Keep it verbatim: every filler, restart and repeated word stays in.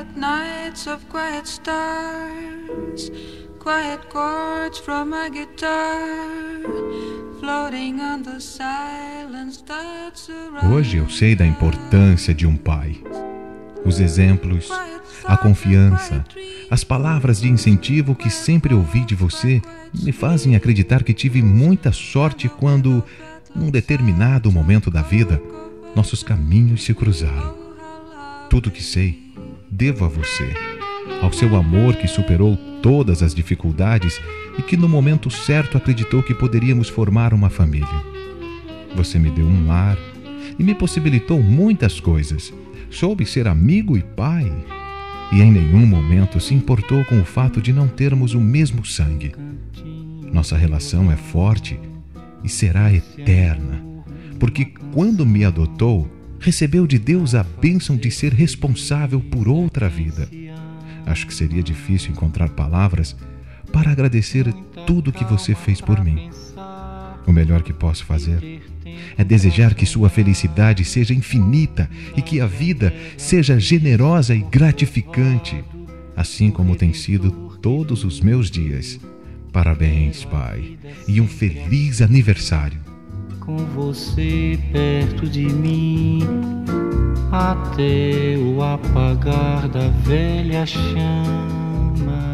quiet nights of quiet stars, quiet chords from my guitar, floating on the silence that surrounds. Hoje eu sei da importância de um pai. Os exemplos, a confiança, as palavras de incentivo que sempre ouvi de você me fazem acreditar que tive muita sorte quando, num determinado momento da vida, nossos caminhos se cruzaram. Tudo que sei, devo a você, ao seu amor que superou todas as dificuldades e que no momento certo acreditou que poderíamos formar uma família. Você me deu um lar e me possibilitou muitas coisas. Soube ser amigo e pai, e em nenhum momento se importou com o fato de não termos o mesmo sangue. Nossa relação é forte e será eterna, porque quando me adotou, recebeu de Deus a bênção de ser responsável por outra vida. Acho que seria difícil encontrar palavras para agradecer tudo que você fez por mim. O melhor que posso fazer é desejar que sua felicidade seja infinita e que a vida seja generosa e gratificante, assim como tem sido todos os meus dias. Parabéns, pai, e um feliz aniversário. Com você perto de mim, até o apagar da velha chama.